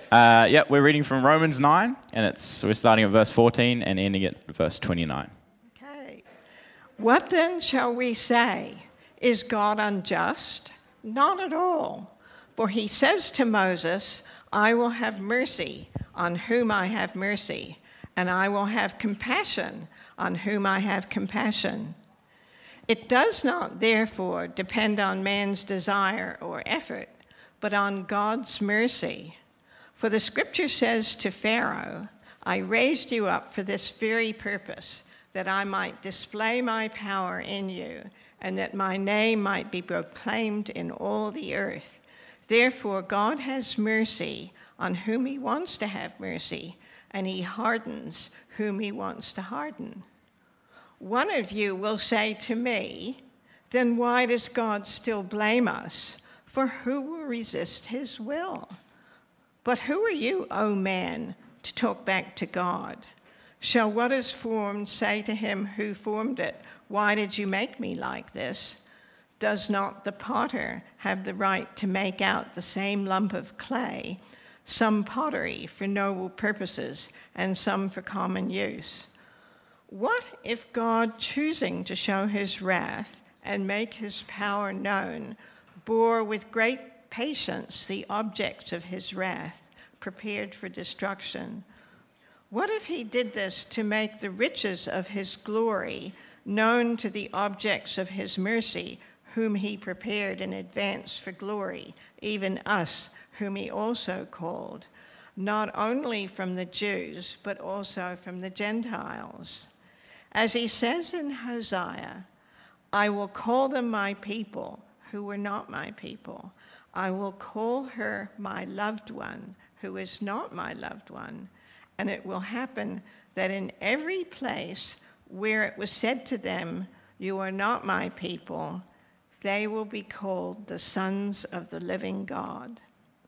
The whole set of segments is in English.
We're reading from Romans 9, and we're starting at verse 14 and ending at verse 29. Okay. What then shall we say? Is God unjust? Not at all. For he says to Moses, I will have mercy on whom I have mercy, and I will have compassion on whom I have compassion. It does not, therefore, depend on man's desire or effort, but on God's mercy. For the scripture says to Pharaoh, I raised you up for this very purpose, that I might display my power in you, and that my name might be proclaimed in all the earth. Therefore, God has mercy on whom he wants to have mercy, and he hardens whom he wants to harden. One of you will say to me, then why does God still blame us? For who will resist his will? But who are you, O man, to talk back to God? Shall what is formed say to him who formed it, why did you make me like this? Does not the potter have the right to make out the same lump of clay, some pottery for noble purposes and some for common use? What if God, choosing to show his wrath and make his power known, bore with great patience the objects of his wrath, prepared for destruction? What if he did this to make the riches of his glory known to the objects of his mercy, whom he prepared in advance for glory, even us, whom he also called, not only from the Jews, but also from the Gentiles? As he says in Hosea, I will call them my people who were not my people. I will call her my loved one who is not my loved one. And it will happen that in every place where it was said to them, you are not my people, they will be called the sons of the living God.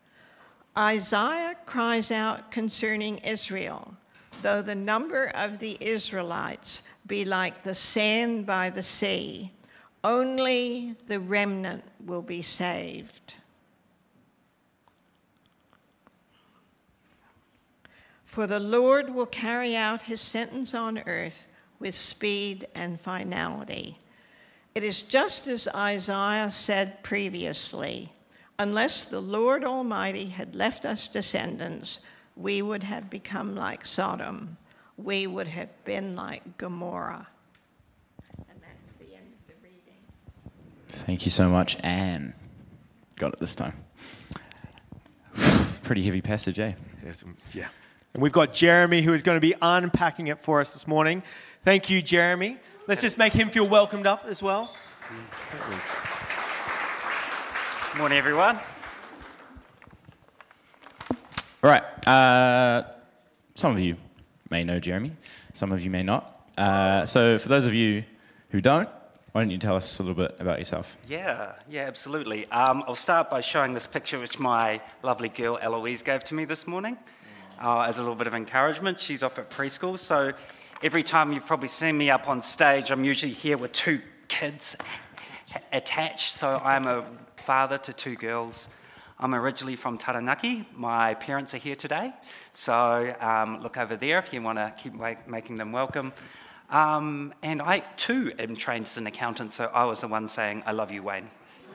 Isaiah cries out concerning Israel, though the number of the Israelites be like the sand by the sea, only the remnant will be saved. For the Lord will carry out his sentence on earth with speed and finality. It is just as Isaiah said previously, unless the Lord Almighty had left us descendants, we would have become like Sodom. We would have been like Gomorrah. And that's the end of the reading. Thank you so much, Anne. Got it this time. Pretty heavy passage, eh? Yeah. And we've got Jeremy, who is going to be unpacking it for us this morning. Thank you, Jeremy. Let's just make him feel welcomed up as well. Good morning, everyone. All right. Some of you may know Jeremy. Some of you may not. So for those of you who don't, why don't you tell us a little bit about yourself? Yeah, absolutely. I'll start by showing this picture which my lovely girl Eloise gave to me this morning as a little bit of encouragement. She's off at preschool, so every time you've probably seen me up on stage, I'm usually here with two kids attached. So I'm a father to two girls. I'm originally from Taranaki. My parents are here today. So look over there if you want to keep making them welcome. And I, too, am trained as an accountant, so I was the one saying, I love you, Wayne.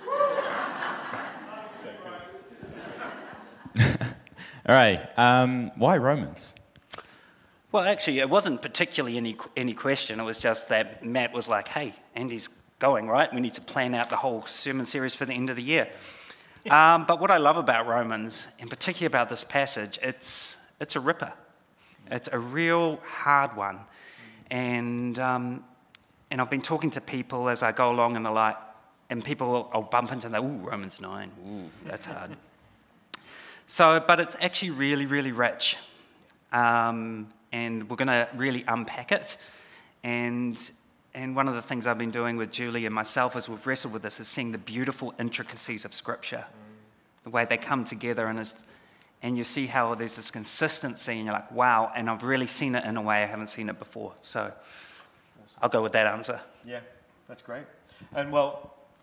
All right. Why Romans? Well, actually, it wasn't particularly any question. It was just that Matt was like, hey, Andy's going, right? We need to plan out the whole sermon series for the end of the year. But what I love about Romans, and particularly about this passage, it's a ripper. It's a real hard one. And I've been talking to people as I go along and the like, and people I'll bump into and they, ooh, Romans 9, ooh, that's hard. So, but it's actually really, really rich. And we're going to really unpack it. And one of the things I've been doing with Julie and myself as we've wrestled with this is seeing the beautiful intricacies of Scripture, the way they come together, and you see how there's this consistency, and you're like, wow, and I've really seen it in a way I haven't seen it before. So I'll go with that answer. Yeah, that's great. And well,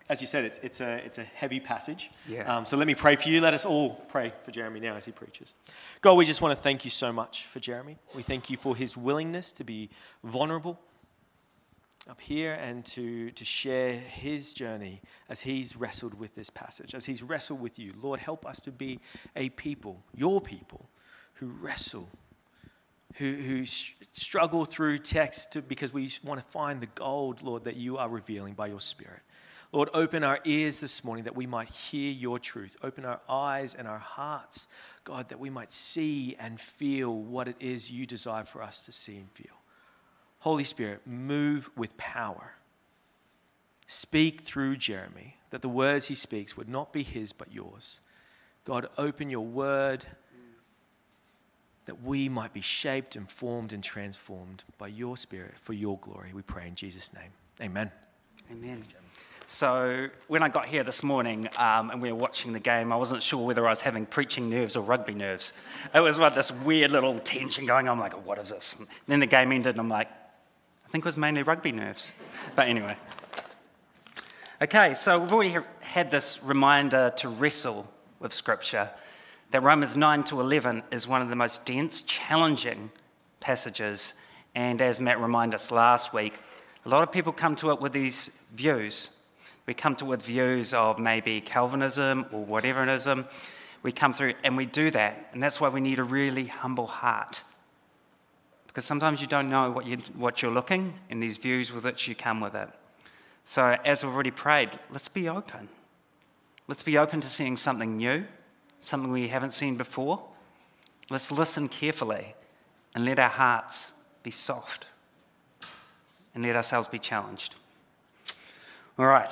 as you said, it's a heavy passage. Yeah. So let me pray for you. Let us all pray for Jeremy now as he preaches. God, we just want to thank you so much for Jeremy. We thank you for his willingness to be vulnerable up here and to share his journey as he's wrestled with this passage, as he's wrestled with you. Lord, help us to be a people, your people, who wrestle, who struggle through text because we want to find the gold, Lord, that you are revealing by your Spirit. Lord, open our ears this morning that we might hear your truth. Open our eyes and our hearts, God, that we might see and feel what it is you desire for us to see and feel. Holy Spirit, move with power. Speak through Jeremy, that the words he speaks would not be his but yours. God, open your word that we might be shaped and formed and transformed by your Spirit for your glory. We pray in Jesus' name. Amen. Amen. So when I got here this morning and we were watching the game, I wasn't sure whether I was having preaching nerves or rugby nerves. It was like this weird little tension going on. I'm like, what is this? And then the game ended and I'm like, I think it was mainly rugby nerves. But anyway. Okay, so we've already had this reminder to wrestle with Scripture, that Romans 9 to 11 is one of the most dense, challenging passages. And as Matt reminded us last week, a lot of people come to it with these views. We come to it with views of maybe Calvinism or whateverism. We come through and we do that. And that's why we need a really humble heart. Because sometimes you don't know what you're looking in these views with which you come with it. So as we've already prayed, let's be open. Let's be open to seeing something new, something we haven't seen before. Let's listen carefully and let our hearts be soft and let ourselves be challenged. All right.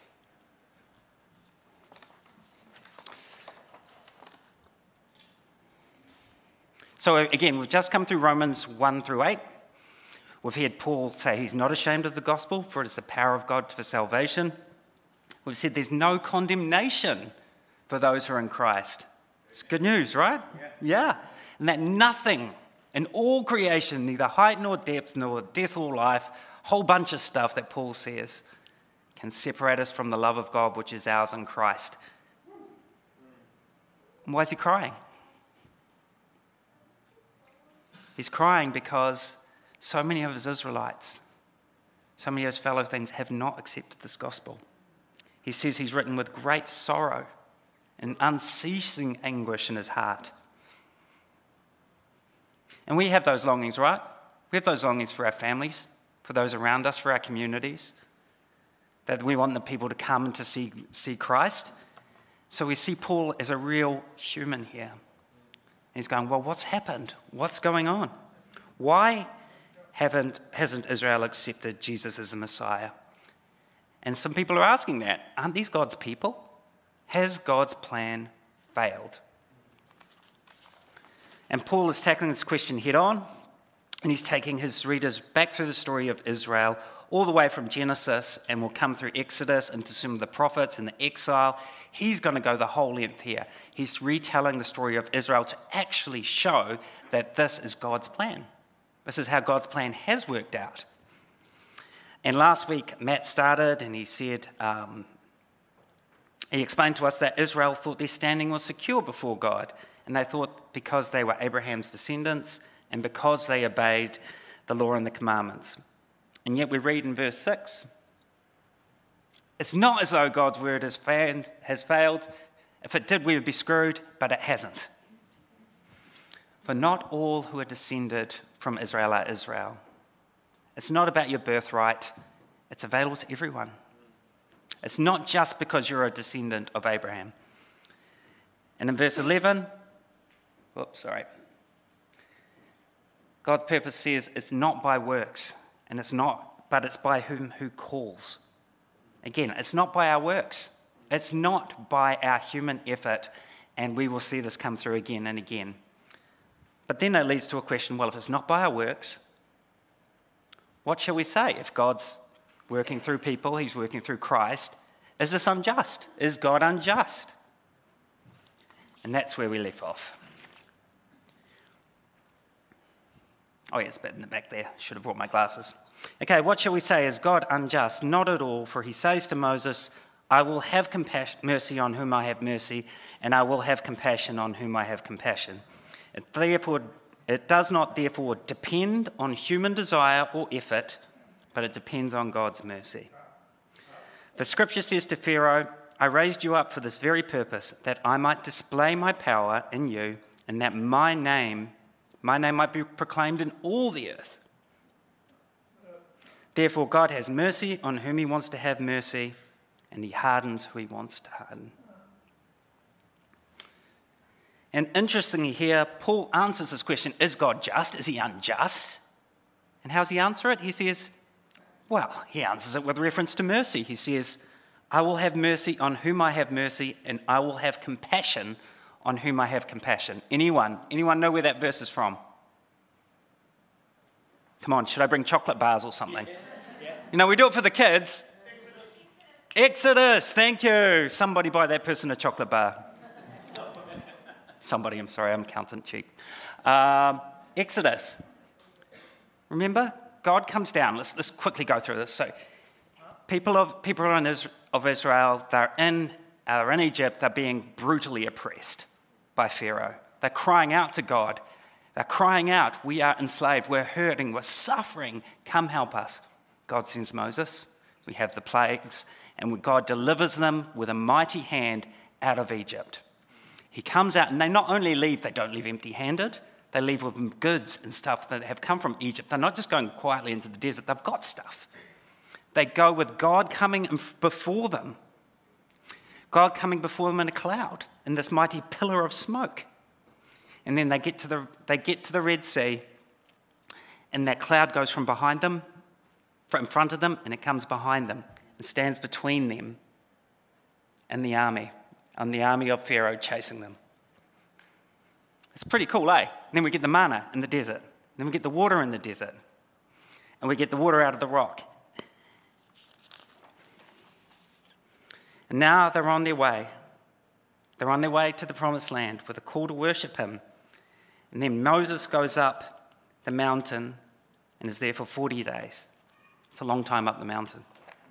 So again, we've just come through Romans 1 through 8. We've heard Paul say he's not ashamed of the gospel, for it is the power of God for salvation. We've said there's no condemnation for those who are in Christ. It's good news, right? Yeah. And that nothing in all creation, neither height nor depth, nor death or life, whole bunch of stuff that Paul says, can separate us from the love of God which is ours in Christ. And why is he crying? He's crying because so many of his Israelites, so many of his fellow things have not accepted this gospel. He says he's written with great sorrow and unceasing anguish in his heart. And we have those longings, right? We have those longings for our families, for those around us, for our communities, that we want the people to come and to see Christ. So we see Paul as a real human here. And he's going, well, what's happened? What's going on? Why hasn't Israel accepted Jesus as the Messiah? And some people are asking that. Aren't these God's people? Has God's plan failed? And Paul is tackling this question head on, and he's taking his readers back through the story of Israel, all the way from Genesis, and we'll come through Exodus into some of the prophets and the exile. He's going to go the whole length here. He's retelling the story of Israel to actually show that this is God's plan. This is how God's plan has worked out. And last week, Matt started and he said, he explained to us that Israel thought their standing was secure before God. And they thought because they were Abraham's descendants and because they obeyed the law and the commandments. And yet we read in verse 6, it's not as though God's word has failed. If it did, we would be screwed, but it hasn't. For not all who are descended from Israel are Israel. It's not about your birthright. It's available to everyone. It's not just because you're a descendant of Abraham. And in verse 11, God's purpose says it's not by works, but it's by who calls. Again, it's not by our works. It's not by our human effort, and we will see this come through again and again. But then that leads to a question, well, if it's not by our works, what shall we say? If God's working through people, he's working through Christ, is this unjust? Is God unjust? And that's where we left off. Oh, yeah, it's a bit in the back there. Should have brought my glasses. Okay, what shall we say? Is God unjust? Not at all, for he says to Moses, I will have mercy on whom I have mercy, and I will have compassion on whom I have compassion. It does not therefore depend on human desire or effort, but it depends on God's mercy. The scripture says to Pharaoh, I raised you up for this very purpose, that I might display my power in you, and that my name might be proclaimed in all the earth. Therefore, God has mercy on whom he wants to have mercy, and he hardens who he wants to harden. And interestingly here, Paul answers this question, is God just? Is he unjust? And how does he answer it? He says, well, he answers it with reference to mercy. He says, I will have mercy on whom I have mercy, and I will have compassion on whom I have compassion. Anyone know where that verse is from? Come on, should I bring chocolate bars or something? Yeah. You know, we do it for the kids. Exodus, thank you. Somebody buy that person a chocolate bar. Somebody, I'm sorry, I'm accountant cheap. Exodus. Remember, God comes down. Let's quickly go through this. So, people of Israel, they're in Egypt. They're being brutally oppressed by Pharaoh. They're crying out to God. They're crying out, we are enslaved, we're hurting, we're suffering. Come help us. God sends Moses. We have the plagues, and God delivers them with a mighty hand out of Egypt. He comes out, and they not only leave, they don't leave empty-handed. They leave with goods and stuff that have come from Egypt. They're not just going quietly into the desert. They've got stuff. They go with God coming before them. God coming before them in a cloud, in this mighty pillar of smoke. And then they get to the Red Sea, and that cloud goes from behind them, in front of them, and it comes behind them and stands between them and the army of Pharaoh chasing them. It's pretty cool, eh? And then we get the manna in the desert. And then we get the water in the desert. And we get the water out of the rock. And now they're on their way. They're on their way to the promised land with a call to worship him. And then Moses goes up the mountain and is there for 40 days. It's a long time up the mountain.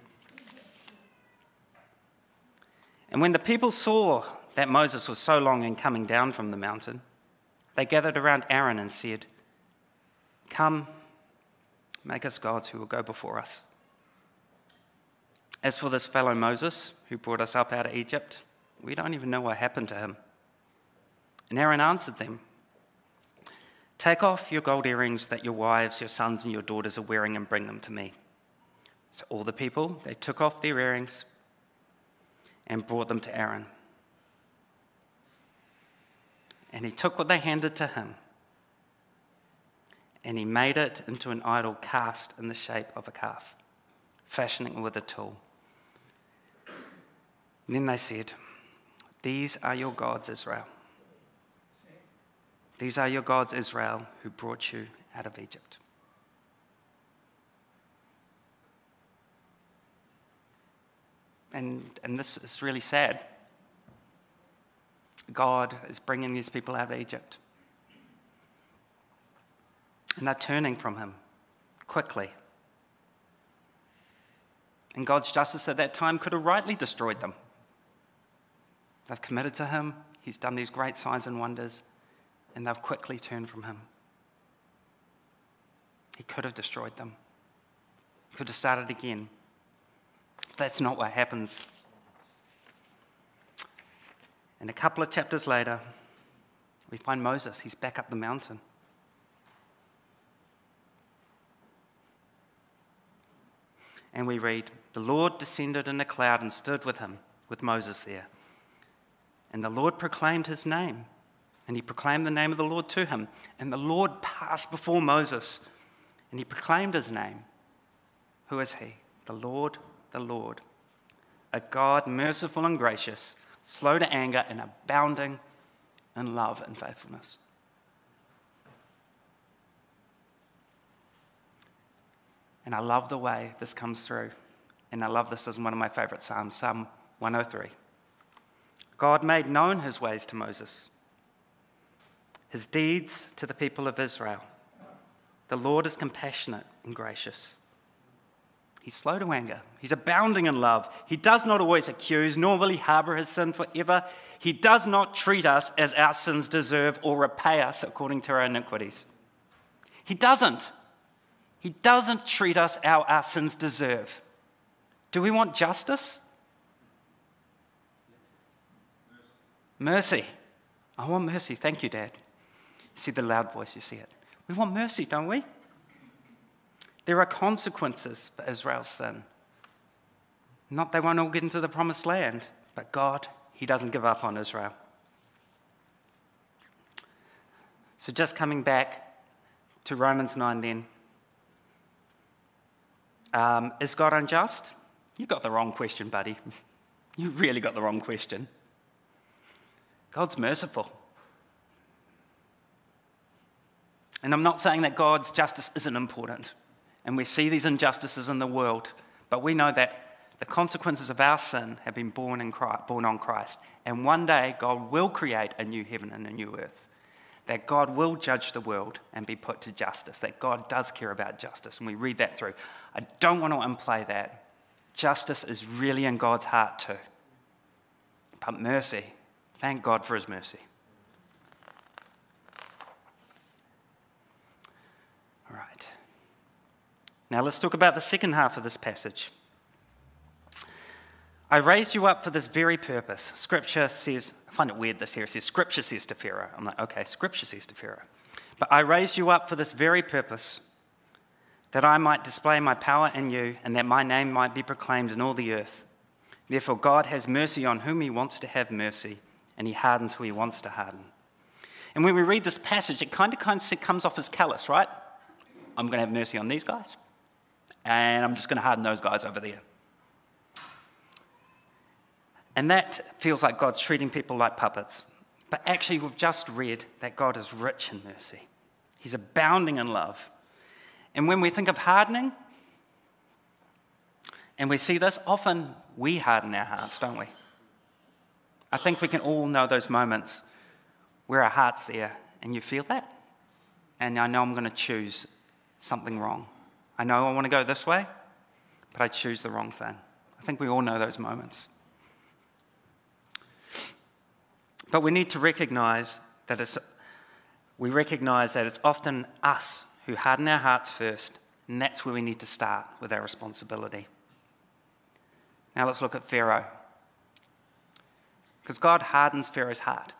And when the people saw that Moses was so long in coming down from the mountain, they gathered around Aaron and said, come, make us gods who will go before us. As for this fellow Moses, who brought us up out of Egypt, we don't even know what happened to him. And Aaron answered them, take off your gold earrings that your wives, your sons, and your daughters are wearing and bring them to me. So all the people, they took off their earrings and brought them to Aaron. And he took what they handed to him, and he made it into an idol cast in the shape of a calf, fashioning it with a tool. And then they said, these are your gods, Israel. These are your gods, Israel, who brought you out of Egypt. And this is really sad. God is bringing these people out of Egypt. And they're turning from him quickly. And God's justice at that time could have rightly destroyed them. They've committed to him. He's done these great signs and wonders. And they've quickly turned from him. He could have destroyed them. He could have started again. That's not what happens. And a couple of chapters later, we find Moses. He's back up the mountain. And we read, the Lord descended in a cloud and stood with him, with Moses there. And the Lord proclaimed his name. And he proclaimed the name of the Lord to him. And the Lord passed before Moses. And he proclaimed his name. Who is he? The Lord, a God merciful and gracious, slow to anger and abounding in love and faithfulness. And I love the way this comes through. And I love this as one of my favorite Psalms, Psalm 103. God made known his ways to Moses, his deeds to the people of Israel. The Lord is compassionate and gracious. He's slow to anger. He's abounding in love. He does not always accuse, nor will he harbor his sin forever. He does not treat us as our sins deserve or repay us according to our iniquities. He doesn't. He doesn't treat us how our sins deserve. Do we want justice? Mercy. I want mercy. Thank you, Dad. See the loud voice, you see it. We want mercy, don't we? There are consequences for Israel's sin. Not they won't all get into the promised land, but God, he doesn't give up on Israel. So just coming back to Romans 9 then. Is God unjust? You got the wrong question, buddy. You really got the wrong question. God's merciful. And I'm not saying that God's justice isn't important. And we see these injustices in the world. But we know that the consequences of our sin have been borne on Christ. And one day God will create a new heaven and a new earth. That God will judge the world and be put to justice. That God does care about justice. And we read that through. I don't want to unplay that. Justice is really in God's heart too. But mercy, thank God for his mercy. All right. Now let's talk about the second half of this passage. I raised you up for this very purpose. Scripture says, I find it weird this here, it says, Scripture says to Pharaoh. I'm like, okay, Scripture says to Pharaoh. But I raised you up for this very purpose, that I might display my power in you, and that my name might be proclaimed in all the earth. Therefore God has mercy on whom he wants to have mercy, and he hardens who he wants to harden. And when we read this passage, it kind of comes off as callous, right? I'm going to have mercy on these guys, and I'm just going to harden those guys over there. And that feels like God's treating people like puppets. But actually, we've just read that God is rich in mercy. He's abounding in love. And when we think of hardening, and we see this, often we harden our hearts, don't we? I think we can all know those moments where our heart's there, and you feel that. And I know I'm going to choose something wrong. I know I want to go this way, but I choose the wrong thing. I think we all know those moments. But we need to recognize that it's often us who harden our hearts first, and that's where we need to start with our responsibility. Now let's look at Pharaoh. Because God hardens Pharaoh's heart.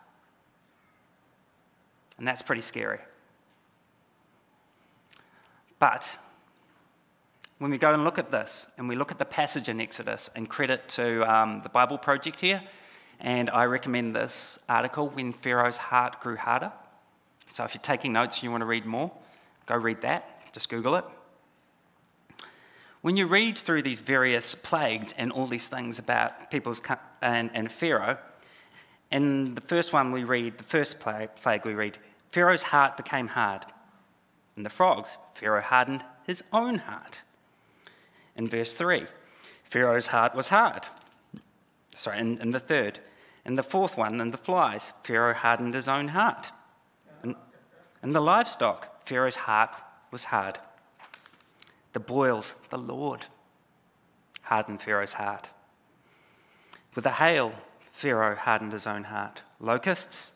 And that's pretty scary. But when we go and look at this, and we look at the passage in Exodus, and credit to the Bible Project here, and I recommend this article, When Pharaoh's Heart Grew Harder. So if you're taking notes and you want to read more, go read that. Just Google it. When you read through these various plagues and all these things about people's and Pharaoh, in the first one we read, the first plague we read, Pharaoh's heart became hard. In the frogs, Pharaoh hardened his own heart. In verse 3, Pharaoh's heart was hard. Sorry, in the third. In the fourth one, in the flies, Pharaoh hardened his own heart. In the livestock, Pharaoh's heart was hard. The boils, the Lord hardened Pharaoh's heart. With the hail, Pharaoh hardened his own heart. Locusts,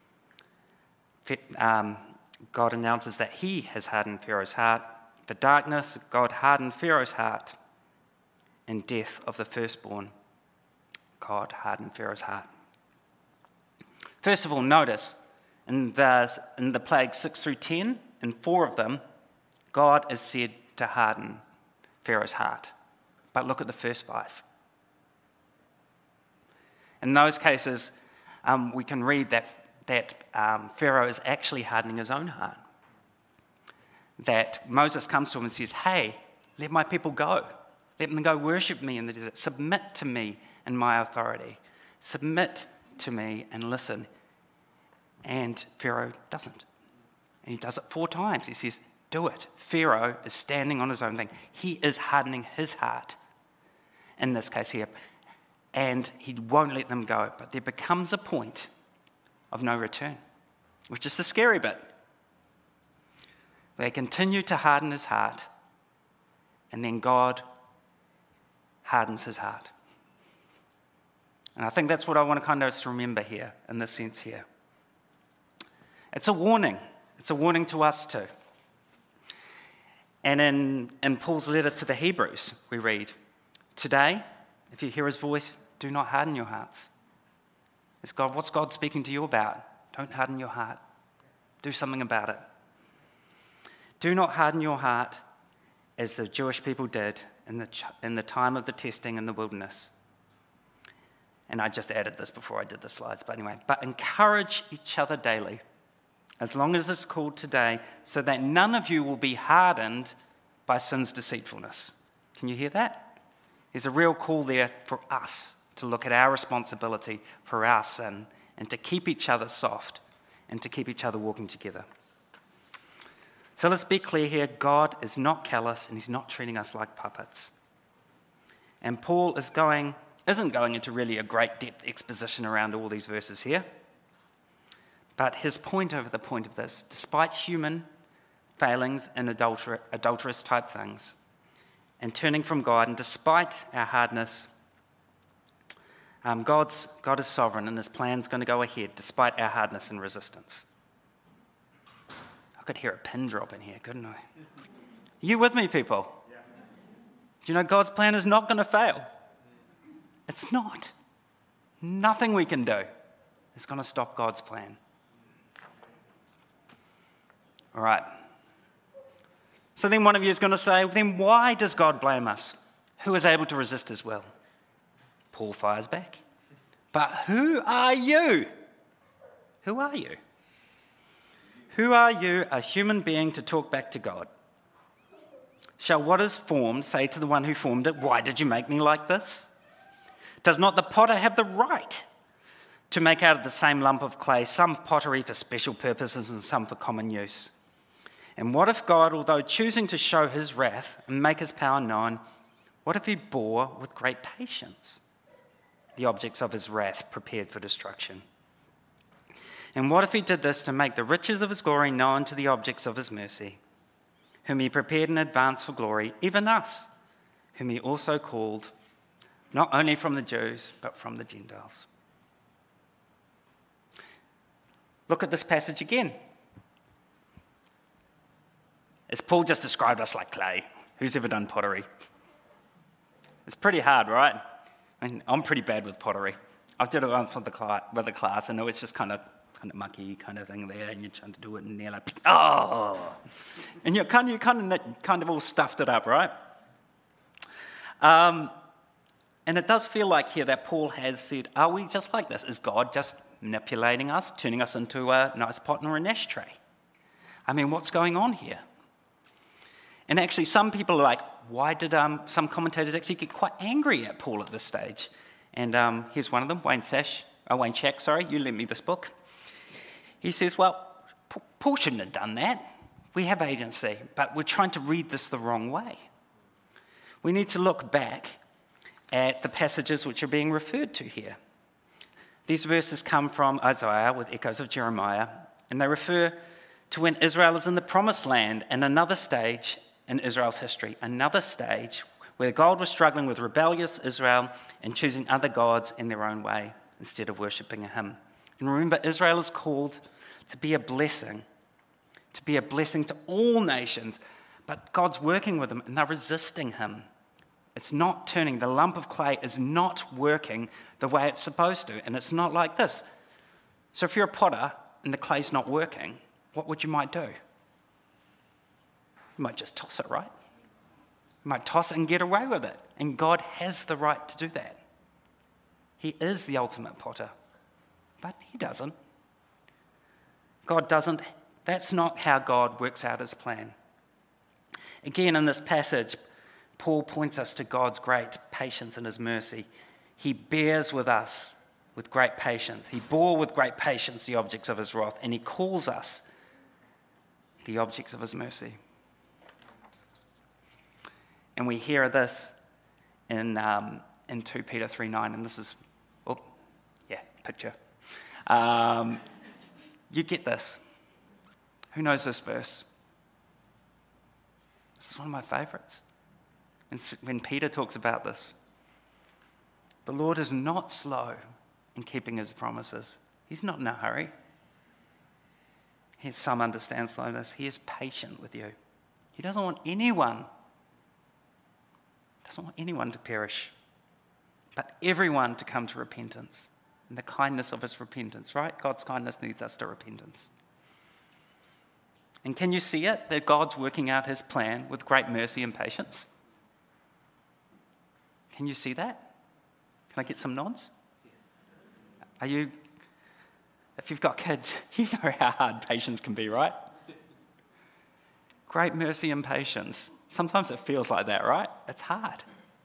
God announces that he has hardened Pharaoh's heart. The darkness, God hardened Pharaoh's heart. And death of the firstborn, God hardened Pharaoh's heart. First of all, notice in the plagues 6 through 10, in 4 of them, God is said to harden Pharaoh's heart. But look at the first 5. In those cases, we can read that Pharaoh is actually hardening his own heart. That Moses comes to him and says, hey, let my people go. Let them go worship me in the desert. Submit to me and my authority. Submit to me and listen. And Pharaoh doesn't. And he does it 4 times. He says, do it. Pharaoh is standing on his own thing. He is hardening his heart in this case here. And he won't let them go. But there becomes a point of no return, which is the scary bit. They continue to harden his heart. And then God hardens his heart. And I think that's what I want to kind of just remember here, in this sense here. It's a warning. It's a warning to us too. And in Paul's letter to the Hebrews, we read, "Today, if you hear his voice, do not harden your hearts." What's God speaking to you about? Don't harden your heart. Do something about it. Do not harden your heart as the Jewish people did in the time of the testing in the wilderness. And I just added this before I did the slides, but anyway. But encourage each other daily, as long as it's called today, so that none of you will be hardened by sin's deceitfulness. Can you hear that? There's a real call there for us to look at our responsibility for our sin and to keep each other soft and to keep each other walking together. So let's be clear here. God is not callous and he's not treating us like puppets. And Paul isn't going into really a great depth exposition around all these verses here. But his point over the point of this, despite human failings and adulterous type things, and turning from God, and despite our hardness, God is sovereign and his plan's going to go ahead despite our hardness and resistance. I could hear a pin drop in here, couldn't I? Are you with me, people? Yeah. Do you know God's plan is not going to fail? It's not. Nothing we can do is going to stop God's plan. All right. So then one of you is going to say, then why does God blame us? Who is able to resist his will? Paul fires back. But who are you? Who are you? Who are you, a human being, to talk back to God? Shall what is formed say to the one who formed it, why did you make me like this? Does not the potter have the right to make out of the same lump of clay some pottery for special purposes and some for common use? And what if God, although choosing to show his wrath and make his power known, what if he bore with great patience the objects of his wrath prepared for destruction? And what if he did this to make the riches of his glory known to the objects of his mercy, whom he prepared in advance for glory, even us, whom he also called, not only from the Jews, but from the Gentiles? Look at this passage again. As Paul just described us like clay. Who's ever done pottery? It's pretty hard, right? I mean, I'm pretty bad with pottery. I did it once with the class, and it's just kind of mucky kind of thing there, and you're trying to do it, and you're like, oh! And you kind of all stuffed it up, right? And it does feel like here that Paul has said, are we just like this? Is God just manipulating us, turning us into a nice pot or an ashtray? I mean, what's going on here? And actually, some people are like, why did some commentators actually get quite angry at Paul at this stage? And here's one of them, Wayne Shack, you lent me this book. He says, well, Paul shouldn't have done that. We have agency, but we're trying to read this the wrong way. We need to look back at the passages which are being referred to here. These verses come from Isaiah with echoes of Jeremiah, and they refer to when Israel is in the promised land and another stage in Israel's history, another stage where God was struggling with rebellious Israel and choosing other gods in their own way instead of worshipping him. And remember, Israel is called to be a blessing to all nations, but God's working with them and they're resisting him. It's not turning. The lump of clay is not working the way it's supposed to, and it's not like this. So if you're a potter and the clay's not working, what would you might do? You might just toss it, right? You might toss it and get away with it. And God has the right to do that. He is the ultimate potter. But he doesn't. God doesn't. That's not how God works out his plan. Again, in this passage, Paul points us to God's great patience and his mercy. He bears with us with great patience. He bore with great patience the objects of his wrath, and he calls us the objects of his mercy. And we hear this in 2 Peter 3:9, and this is, picture. You get this. Who knows this verse? This is one of my favorites. And when Peter talks about this, The Lord is not slow in keeping his promises. He's not in a hurry. Some understand slowness. He is patient with you. He doesn't want anyone to perish, but everyone to come to repentance. And the kindness of his repentance, right? God's kindness leads us to repentance. And can you see it? That God's working out his plan with great mercy and patience? Can you see that? Can I get some nods? If you've got kids, you know how hard patience can be, right? Great mercy and patience. Sometimes it feels like that, right? It's hard.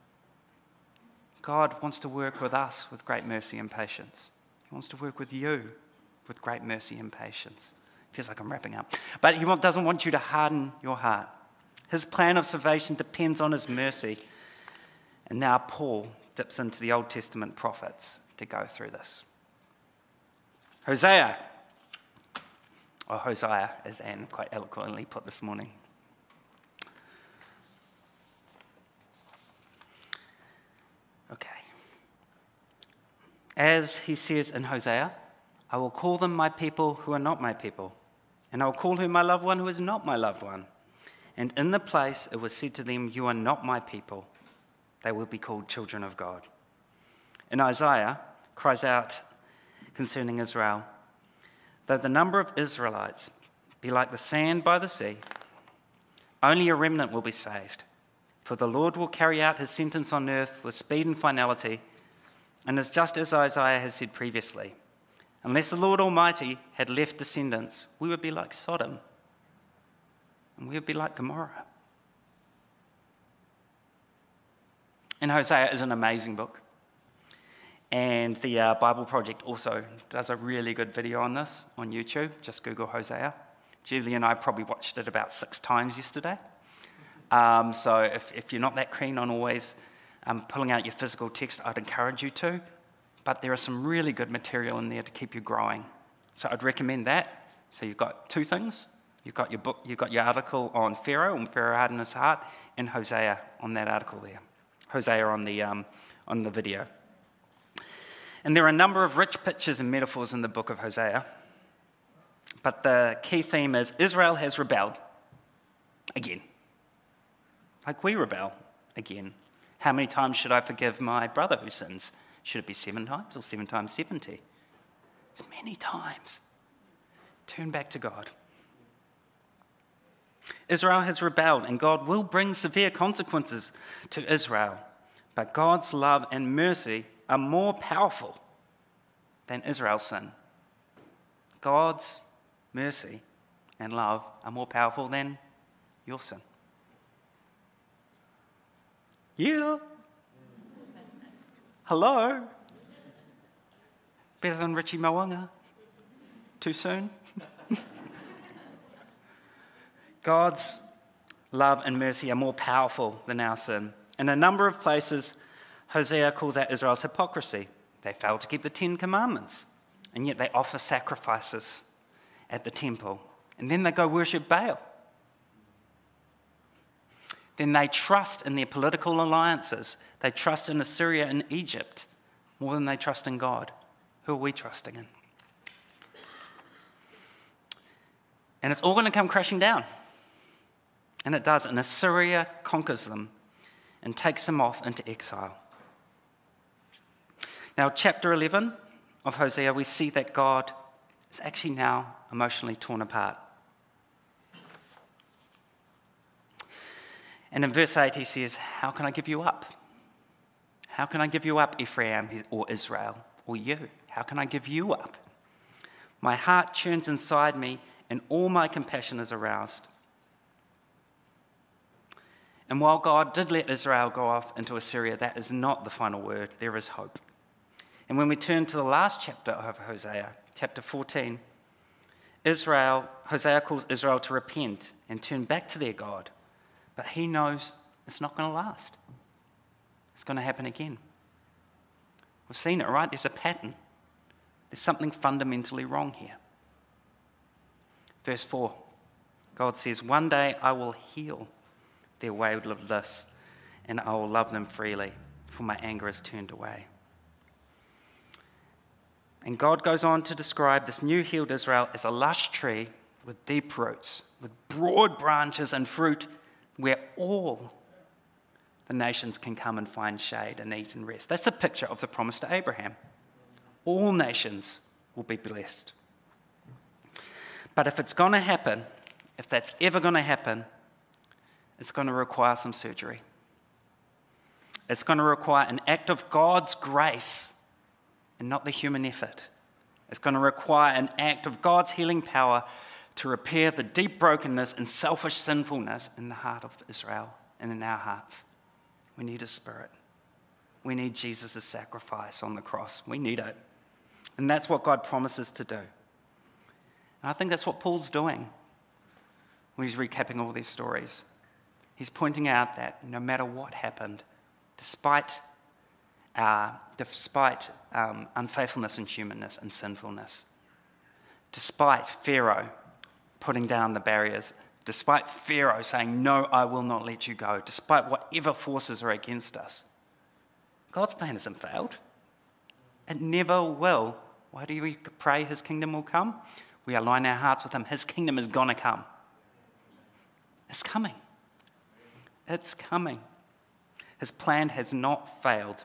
God wants to work with us with great mercy and patience. He wants to work with you with great mercy and patience. Feels like I'm wrapping up. But he doesn't want you to harden your heart. His plan of salvation depends on his mercy. And now Paul dips into the Old Testament prophets to go through this. Hosea, as Anne quite eloquently put this morning. Okay. As he says in Hosea, I will call them my people who are not my people, and I will call her my loved one who is not my loved one. And in the place it was said to them, you are not my people. They will be called children of God. And Isaiah cries out concerning Israel, though the number of Israelites be like the sand by the sea, only a remnant will be saved. For the Lord will carry out his sentence on earth with speed and finality, and it's just as Isaiah has said previously. Unless the Lord Almighty had left descendants, we would be like Sodom, and we would be like Gomorrah. And Hosea is an amazing book. And the Bible Project also does a really good video on this on YouTube. Just Google Hosea. Julie and I probably watched it about 6 times yesterday. So if you're not that keen on always pulling out your physical text, I'd encourage you to. But there is some really good material in there to keep you growing. So I'd recommend that. So you've got 2 things. You've got your book, you've got your article on Pharaoh, and Pharaoh hardened his heart, and Hosea on that article there. Hosea on the video. And there are a number of rich pictures and metaphors in the book of Hosea. But the key theme is Israel has rebelled again. Like we rebel again. How many times should I forgive my brother who sins? Should it be 7 times or 7 times 70? It's many times. Turn back to God. Israel has rebelled, and God will bring severe consequences to Israel. But God's love and mercy are more powerful than Israel's sin. God's mercy and love are more powerful than your sin. Yeah. Hello. Better than Richie Mo'unga. Too soon? God's love and mercy are more powerful than our sin. In a number of places, Hosea calls out Israel's hypocrisy. They fail to keep the 10 Commandments, and yet they offer sacrifices at the temple. And then they go worship Baal. Then they trust in their political alliances. They trust in Assyria and Egypt more than they trust in God. Who are we trusting in? And it's all going to come crashing down. And it does. And Assyria conquers them and takes them off into exile. Now, chapter 11 of Hosea, we see that God is actually now emotionally torn apart. And in verse 8 he says, how can I give you up? How can I give you up, Ephraim or Israel or you? How can I give you up? My heart churns inside me and all my compassion is aroused. And while God did let Israel go off into Assyria, that is not the final word. There is hope. And when we turn to the last chapter of Hosea, chapter 14, Hosea calls Israel to repent and turn back to their God. But he knows it's not going to last. It's going to happen again. We've seen it, right? There's a pattern. There's something fundamentally wrong here. Verse 4, God says, one day I will heal their waywardness, and I will love them freely, for my anger is turned away. And God goes on to describe this new healed Israel as a lush tree with deep roots, with broad branches and fruit, where all the nations can come and find shade and eat and rest. That's a picture of the promise to Abraham. All nations will be blessed. But if it's going to happen, if that's ever going to happen, it's going to require some surgery. It's going to require an act of God's grace and not the human effort. It's going to require an act of God's healing power to repair the deep brokenness and selfish sinfulness in the heart of Israel and in our hearts. We need His Spirit. We need Jesus' sacrifice on the cross. We need it. And that's what God promises to do. And I think that's what Paul's doing when he's recapping all these stories. He's pointing out that no matter what happened, despite unfaithfulness and humanness and sinfulness, despite Pharaoh putting down the barriers, despite Pharaoh saying, "No, I will not let you go," despite whatever forces are against us, God's plan hasn't failed. It never will. Why do we pray His kingdom will come? We align our hearts with Him. His kingdom is going to come. It's coming. It's coming. His plan has not failed.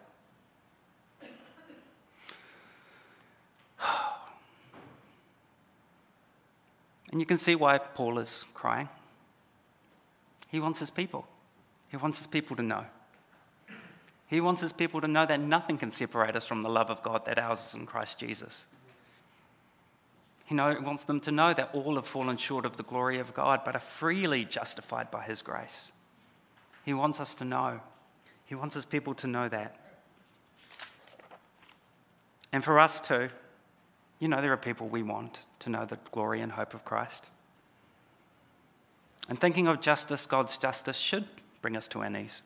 And you can see why Paul is crying. He wants his people. He wants his people to know. He wants his people to know that nothing can separate us from the love of God that ours is in Christ Jesus. He wants them to know that all have fallen short of the glory of God, but are freely justified by His grace. He wants us to know. He wants His people to know that. And for us too, there are people we want to know the glory and hope of Christ. And thinking of justice, God's justice, should bring us to our knees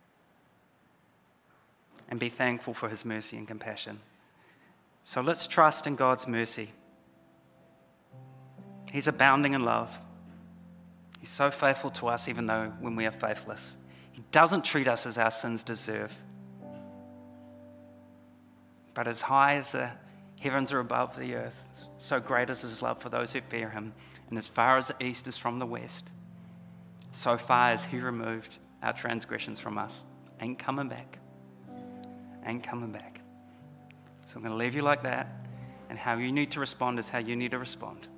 and be thankful for His mercy and compassion. So let's trust in God's mercy. He's abounding in love. He's so faithful to us even though when we are faithless. He doesn't treat us as our sins deserve. But as high as the heavens are above the earth, so great is His love for those who fear Him. And as far as the east is from the west, so far as He removed our transgressions from us. Ain't coming back. Ain't coming back. So I'm going to leave you like that. And how you need to respond is how you need to respond.